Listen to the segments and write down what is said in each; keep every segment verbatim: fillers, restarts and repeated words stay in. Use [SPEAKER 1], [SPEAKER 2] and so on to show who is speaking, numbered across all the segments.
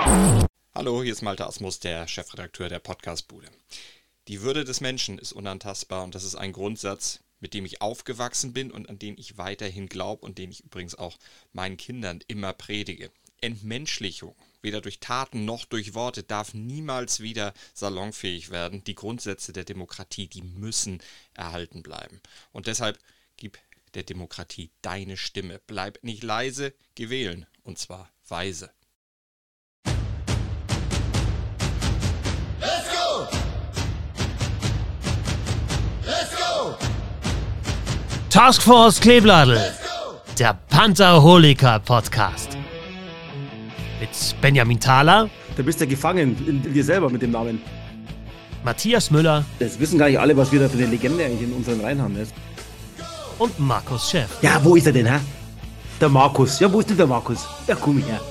[SPEAKER 1] Hallo, hier ist Malte Asmus, der Chefredakteur der Podcastbude. Die Würde des Menschen ist unantastbar und das ist ein Grundsatz, mit dem ich aufgewachsen bin und an den ich weiterhin glaube und den ich übrigens auch meinen Kindern immer predige. Entmenschlichung, weder durch Taten noch durch Worte, darf niemals wieder salonfähig werden. Die Grundsätze der Demokratie, die müssen erhalten bleiben. Und deshalb gib der Demokratie deine Stimme. Bleib nicht leise, geh wählen, und zwar weise.
[SPEAKER 2] Let's go! Let's go!
[SPEAKER 3] Taskforce Kleebladel, der Pantherholiker Podcast. Mit Benjamin Thaler.
[SPEAKER 4] Da bist du ja gefangen in dir selber mit dem Namen.
[SPEAKER 3] Matthias Müller.
[SPEAKER 4] Das wissen gar nicht alle, was wir da für eine Legende eigentlich in unseren Reihen haben. Jetzt.
[SPEAKER 3] Und Markus Chef.
[SPEAKER 4] Ja, wo ist er denn, hä? Der Markus. Ja, wo ist denn der Markus? Ja, komm her.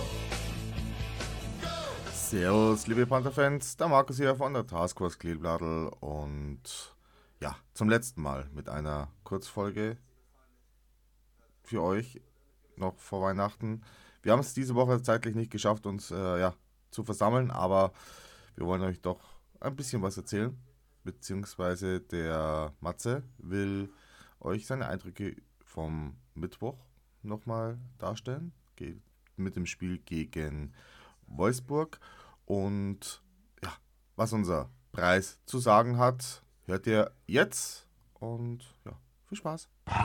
[SPEAKER 5] Servus, liebe Panther-Fans. Der Markus hier von der Taskforce Kleebladel. Und ja, zum letzten Mal mit einer Kurzfolge für euch noch vor Weihnachten. Wir haben es diese Woche zeitlich nicht geschafft, uns äh, ja, zu versammeln, aber wir wollen euch doch ein bisschen was erzählen. Beziehungsweise der Matze will euch seine Eindrücke vom Mittwoch nochmal darstellen. Geht mit dem Spiel gegen Wolfsburg. Und ja, was unser Preis zu sagen hat, hört ihr jetzt. Und ja, viel Spaß.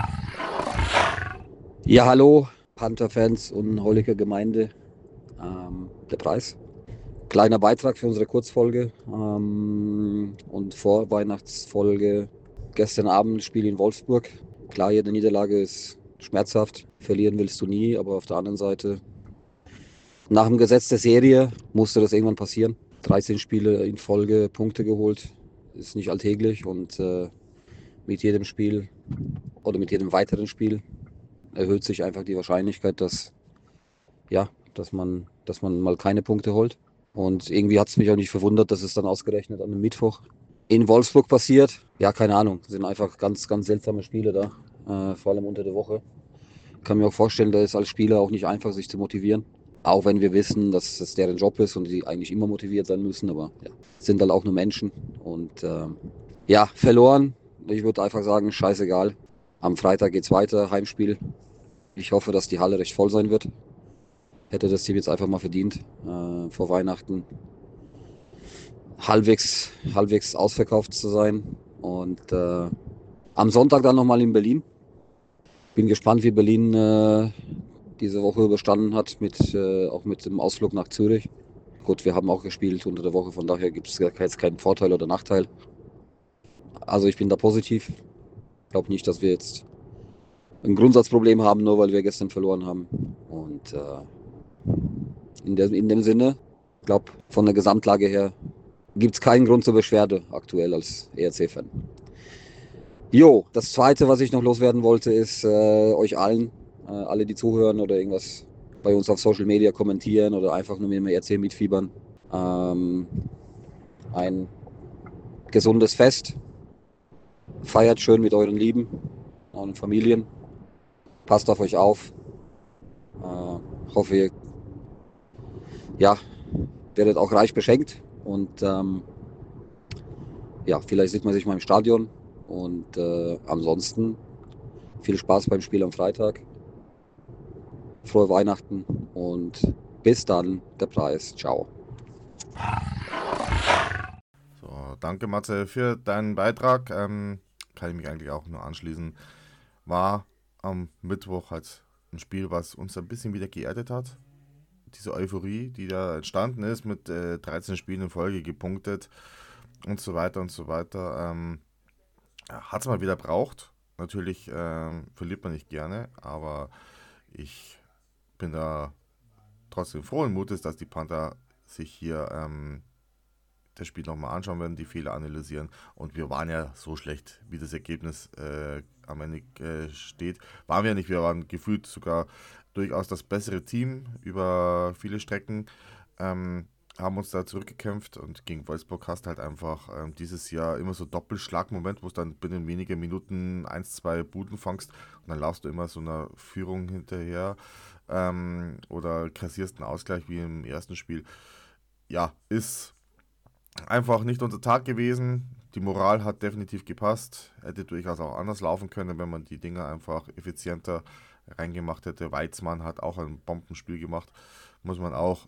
[SPEAKER 6] Ja, hallo, Panther-Fans und Holiker Gemeinde. Ähm, der Preis. Kleiner Beitrag für unsere Kurzfolge ähm, und Vorweihnachtsfolge. Gestern Abend Spiel in Wolfsburg. Klar, jede Niederlage ist schmerzhaft. Verlieren willst du nie, aber auf der anderen Seite, nach dem Gesetz der Serie musste das irgendwann passieren. dreizehn Spiele in Folge, Punkte geholt, ist nicht alltäglich und äh, mit jedem Spiel oder mit jedem weiteren Spiel erhöht sich einfach die Wahrscheinlichkeit, dass, ja, dass, man, dass man mal keine Punkte holt. Und irgendwie hat es mich auch nicht verwundert, dass es dann ausgerechnet an einem Mittwoch in Wolfsburg passiert. Ja, keine Ahnung, es sind einfach ganz, ganz seltsame Spiele da, äh, vor allem unter der Woche. Ich kann mir auch vorstellen, da ist als Spieler auch nicht einfach, sich zu motivieren. Auch wenn wir wissen, dass es deren Job ist und die eigentlich immer motiviert sein müssen, aber ja, sind halt auch nur Menschen. Und äh, ja, verloren. Ich würde einfach sagen, scheißegal. Am Freitag geht's weiter, Heimspiel. Ich hoffe, dass die Halle recht voll sein wird. Hätte das Team jetzt einfach mal verdient, äh, vor Weihnachten halbwegs, halbwegs ausverkauft zu sein. Und äh, am Sonntag dann nochmal in Berlin. Bin gespannt, wie Berlin äh, diese Woche überstanden hat, mit, äh, auch mit dem Ausflug nach Zürich. Gut, wir haben auch gespielt unter der Woche, von daher gibt es jetzt keinen Vorteil oder Nachteil. Also ich bin da positiv. Ich glaube nicht, dass wir jetzt ein Grundsatzproblem haben, nur weil wir gestern verloren haben. Und äh, in, der, in dem Sinne, ich glaube, von der Gesamtlage her gibt es keinen Grund zur Beschwerde aktuell als E R C-Fan. Jo, das Zweite, was ich noch loswerden wollte, ist äh, euch allen, äh, alle die zuhören oder irgendwas bei uns auf Social Media kommentieren oder einfach nur mit dem E R C mitfiebern. Ähm, ein gesundes Fest. Feiert schön mit euren Lieben, euren Familien. Passt auf euch auf. Äh, hoffe, ihr ja, werdet auch reich beschenkt. Und ähm, ja, vielleicht sieht man sich mal im Stadion. Und äh, ansonsten viel Spaß beim Spiel am Freitag. Frohe Weihnachten und bis dann, der Preis. Ciao.
[SPEAKER 5] So, danke Matze für deinen Beitrag. Ähm, kann ich mich eigentlich auch nur anschließen. War am Mittwoch halt ein Spiel, was uns ein bisschen wieder geerdet hat. Diese Euphorie, die da entstanden ist, mit äh, dreizehn Spielen in Folge gepunktet und so weiter und so weiter. Ähm, hat es mal wieder braucht. Natürlich ähm, verliert man nicht gerne, aber ich bin da trotzdem frohen Mutes, dass die Panther sich hier ähm, das Spiel nochmal anschauen werden, die Fehler analysieren. Und wir waren ja so schlecht, wie das Ergebnis äh, am Ende äh, steht. Waren wir ja nicht, wir waren gefühlt sogar durchaus das bessere Team über viele Strecken. Ähm, haben uns da zurückgekämpft und gegen Wolfsburg hast halt einfach ähm, dieses Jahr immer so Doppelschlagmoment, wo es dann binnen weniger Minuten eins, zwei Buden fangst und dann laufst du immer so einer Führung hinterher ähm, oder kassierst einen Ausgleich wie im ersten Spiel. ja, ist einfach nicht unser Tag gewesen. Die Moral hat definitiv gepasst. Hätte durchaus auch anders laufen können, wenn man die Dinger einfach effizienter reingemacht hätte. Weizmann hat auch ein Bombenspiel gemacht. Muss man auch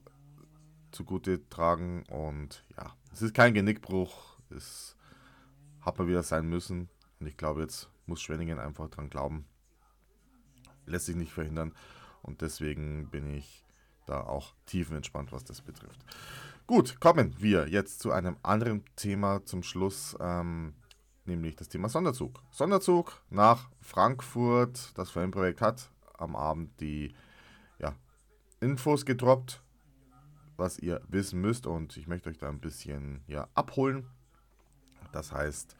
[SPEAKER 5] zugute tragen. Und ja, es ist kein Genickbruch. Es hat mal wieder sein müssen. Und ich glaube, jetzt muss Schwenningen einfach dran glauben. Lässt sich nicht verhindern. Und deswegen bin ich da auch tiefenentspannt, was das betrifft. Gut, kommen wir jetzt zu einem anderen Thema zum Schluss, ähm, nämlich das Thema Sonderzug. Sonderzug nach Frankfurt. Das Fanprojekt hat am Abend die ja, Infos gedroppt, was ihr wissen müsst, und ich möchte euch da ein bisschen ja, abholen. Das heißt,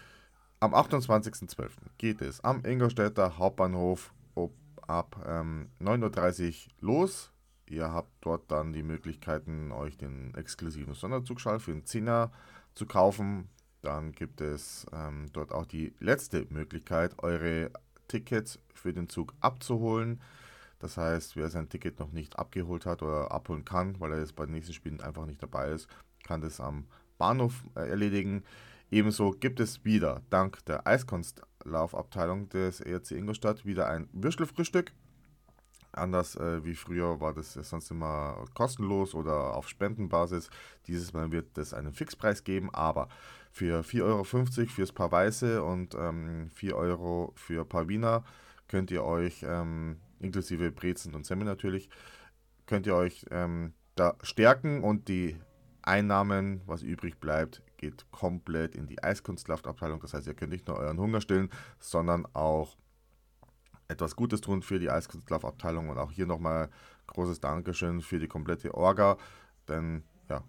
[SPEAKER 5] am achtundzwanzigsten zwölften geht es am Ingolstädter Hauptbahnhof ob, ab ähm, neun Uhr dreißig los. Ihr habt dort dann die Möglichkeiten, euch den exklusiven Sonderzugschal für einen Zehner zu kaufen. Dann gibt es ähm, dort auch die letzte Möglichkeit, eure Tickets für den Zug abzuholen. Das heißt, wer sein Ticket noch nicht abgeholt hat oder abholen kann, weil er jetzt bei den nächsten Spielen einfach nicht dabei ist, kann das am Bahnhof äh, erledigen. Ebenso gibt es wieder, dank der Eiskunstlaufabteilung des E R C Ingolstadt, wieder ein Würstelfrühstück. Anders äh, wie früher war das sonst immer kostenlos oder auf Spendenbasis. Dieses Mal wird es einen Fixpreis geben, aber für vier Euro fünfzig fürs Paar Weiße und ähm, vier Euro für Paar Wiener könnt ihr euch, ähm, inklusive Brezen und Semmel natürlich, könnt ihr euch ähm, da stärken, und die Einnahmen, was übrig bleibt, geht komplett in die Eiskunstlaftabteilung. Das heißt, ihr könnt nicht nur euren Hunger stillen, sondern auch etwas Gutes tun für die Eiskunstlaufabteilung. Und auch hier nochmal großes Dankeschön für die komplette Orga, denn ja,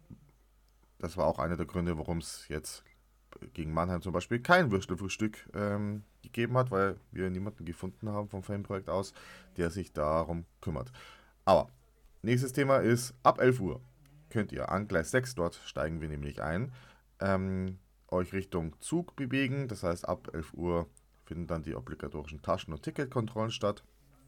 [SPEAKER 5] das war auch einer der Gründe, warum es jetzt gegen Mannheim zum Beispiel kein Würstelfrühstück ähm, gegeben hat, weil wir niemanden gefunden haben vom Fanprojekt aus, der sich darum kümmert. Aber nächstes Thema ist, ab elf Uhr könnt ihr an Gleis sechs, dort steigen wir nämlich ein, ähm, euch Richtung Zug bewegen. Das heißt, ab elf Uhr finden dann die obligatorischen Taschen- und Ticketkontrollen statt.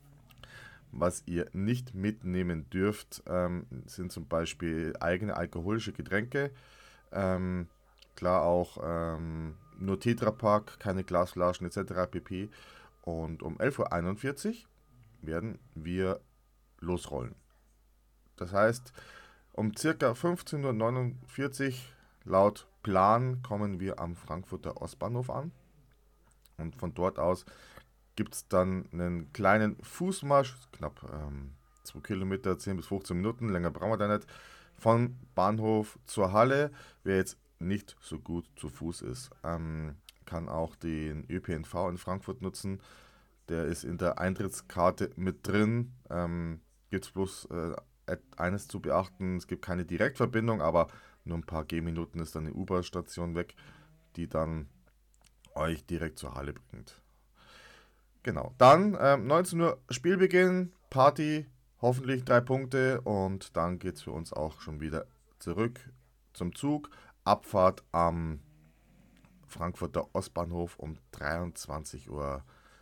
[SPEAKER 5] Was ihr nicht mitnehmen dürft, ähm, sind zum Beispiel eigene alkoholische Getränke. Ähm, klar auch ähm, nur Tetrapack, keine Glasflaschen et cetera pp. Und um elf Uhr einundvierzig werden wir losrollen. Das heißt, um ca. fünfzehn Uhr neunundvierzig laut Plan kommen wir am Frankfurter Ostbahnhof an. Und von dort aus gibt es dann einen kleinen Fußmarsch, knapp ähm, zwei Kilometer, zehn bis fünfzehn Minuten, länger brauchen wir da nicht, von Bahnhof zur Halle. Wer jetzt nicht so gut zu Fuß ist, ähm, kann auch den Ö P N V in Frankfurt nutzen. Der ist in der Eintrittskarte mit drin. Ähm, gibt es bloß äh, eines zu beachten, es gibt keine Direktverbindung, aber nur ein paar Gehminuten ist dann eine U-Bahn-Station weg, die dann euch direkt zur Halle bringt. Genau, dann ähm, neunzehn Uhr Spielbeginn, Party, hoffentlich drei Punkte, und dann geht es für uns auch schon wieder zurück zum Zug. Abfahrt am Frankfurter Ostbahnhof um dreiundzwanzig Uhr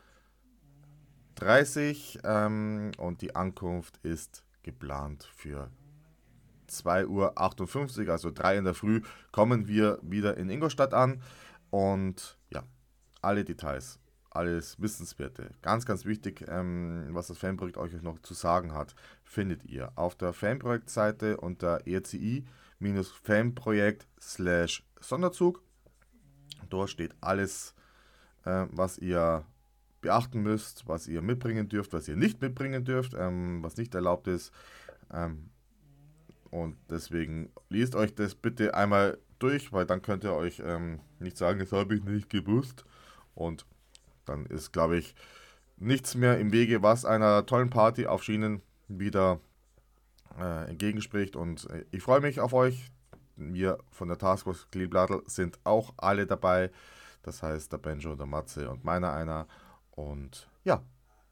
[SPEAKER 5] dreißig ähm, und die Ankunft ist geplant für zwei Uhr achtundfünfzig, also drei in der Früh, kommen wir wieder in Ingolstadt an. Und ja, alle Details, alles Wissenswerte, ganz, ganz wichtig, ähm, was das Fanprojekt euch noch zu sagen hat, findet ihr auf der Fanprojektseite unter E R C I-Fanprojekt slash Sonderzug. Dort steht alles, äh, was ihr beachten müsst, was ihr mitbringen dürft, was ihr nicht mitbringen dürft, ähm, was nicht erlaubt ist. Ähm, und deswegen liest euch das bitte einmal durch, weil dann könnt ihr euch ähm, nicht sagen, das habe ich nicht gewusst. Und dann ist, glaube ich, nichts mehr im Wege, was einer tollen Party auf Schienen wieder äh, entgegenspricht. Und äh, ich freue mich auf euch. Wir von der Taskforce Kleebladel sind auch alle dabei. Das heißt, der Benjo, der Matze und meiner einer. Und ja,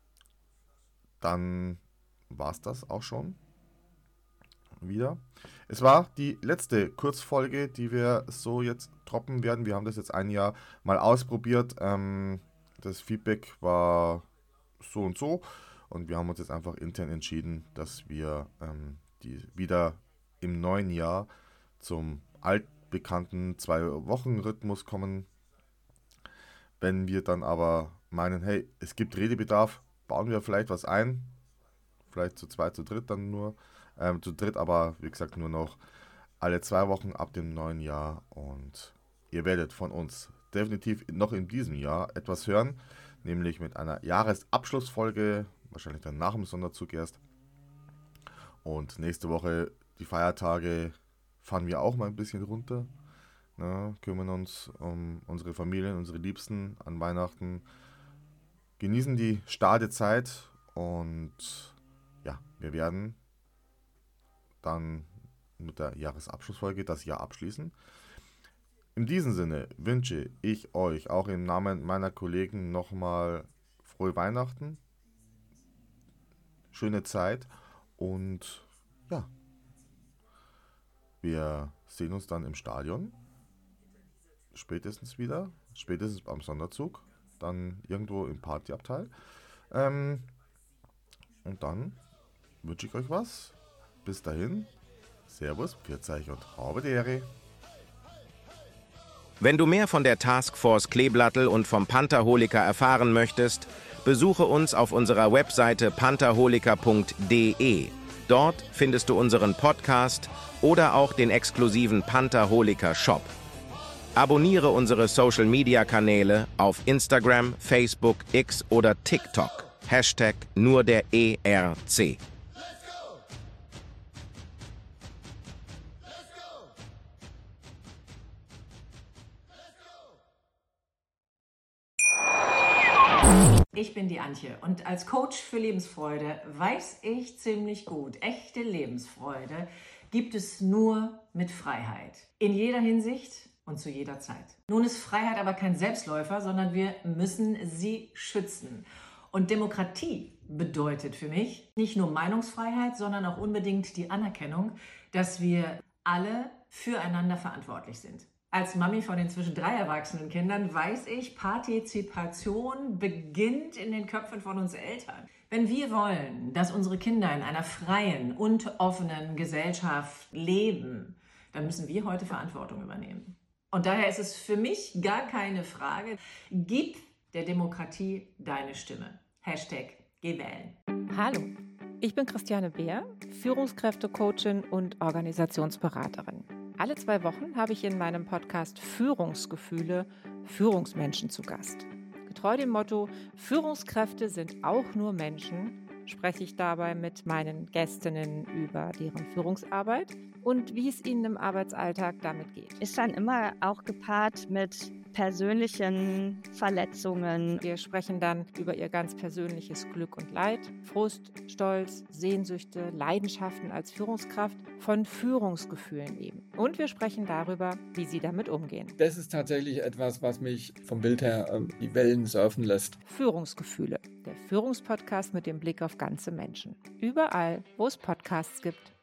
[SPEAKER 5] dann war es das auch schon wieder. Es war die letzte Kurzfolge, die wir so jetzt droppen werden. Wir haben das jetzt ein Jahr mal ausprobiert. Ähm, das Feedback war so und so. Und wir haben uns jetzt einfach intern entschieden, dass wir ähm, die wieder im neuen Jahr zum altbekannten Zwei-Wochen-Rhythmus kommen. Wenn wir dann aber meinen, hey, es gibt Redebedarf, bauen wir vielleicht was ein. Vielleicht zu zweit, zu dritt dann nur. Ähm, zu dritt aber, wie gesagt, nur noch alle zwei Wochen ab dem neuen Jahr. Und ihr werdet von uns definitiv noch in diesem Jahr etwas hören. Nämlich mit einer Jahresabschlussfolge, wahrscheinlich dann nach dem Sonderzug erst. Und nächste Woche, die Feiertage, fahren wir auch mal ein bisschen runter. Ne, kümmern uns um unsere Familien, unsere Liebsten an Weihnachten. Genießen die starke Zeit und ja, wir werden dann mit der Jahresabschlussfolge das Jahr abschließen. In diesem Sinne wünsche ich euch auch im Namen meiner Kollegen nochmal frohe Weihnachten, schöne Zeit und ja, wir sehen uns dann im Stadion, spätestens wieder, spätestens am Sonderzug, dann irgendwo im Partyabteil. Ähm, und dann wünsche ich euch was. Bis dahin, Servus, pfiat euch und habe die Ehre.
[SPEAKER 7] Wenn du mehr von der Taskforce Kleeblattel und vom Pantherholiker erfahren möchtest, besuche uns auf unserer Webseite pantherholiker punkt de. Dort findest du unseren Podcast oder auch den exklusiven Pantherholiker Shop. Abonniere unsere Social-Media-Kanäle auf Instagram, Facebook, X oder TikTok. Hashtag nur der E R C.
[SPEAKER 8] Ich bin die Antje und als Coach für Lebensfreude weiß ich ziemlich gut, echte Lebensfreude gibt es nur mit Freiheit. In jeder Hinsicht und zu jeder Zeit. Nun ist Freiheit aber kein Selbstläufer, sondern wir müssen sie schützen. Und Demokratie bedeutet für mich nicht nur Meinungsfreiheit, sondern auch unbedingt die Anerkennung, dass wir alle füreinander verantwortlich sind. Als Mami von inzwischen drei erwachsenen Kindern weiß ich, Partizipation beginnt in den Köpfen von uns Eltern. Wenn wir wollen, dass unsere Kinder in einer freien und offenen Gesellschaft leben, dann müssen wir heute Verantwortung übernehmen. Und daher ist es für mich gar keine Frage, gib der Demokratie deine Stimme. Hashtag Geh wählen.
[SPEAKER 9] Hallo, ich bin Christiane Beer, Führungskräftecoachin und Organisationsberaterin. Alle zwei Wochen habe ich in meinem Podcast Führungsgefühle Führungsmenschen zu Gast. Getreu dem Motto, Führungskräfte sind auch nur Menschen, spreche ich dabei mit meinen Gästinnen über deren Führungsarbeit und wie es ihnen im Arbeitsalltag damit geht.
[SPEAKER 10] Ist dann immer auch gepaart mit persönlichen Verletzungen.
[SPEAKER 9] Wir sprechen dann über ihr ganz persönliches Glück und Leid, Frust, Stolz, Sehnsüchte, Leidenschaften als Führungskraft, von Führungsgefühlen eben. Und wir sprechen darüber, wie sie damit umgehen.
[SPEAKER 11] Das ist tatsächlich etwas, was mich vom Bild her ähm, die Wellen surfen lässt.
[SPEAKER 9] Führungsgefühle, der Führungspodcast mit dem Blick auf ganze Menschen. Überall, wo es Podcasts gibt.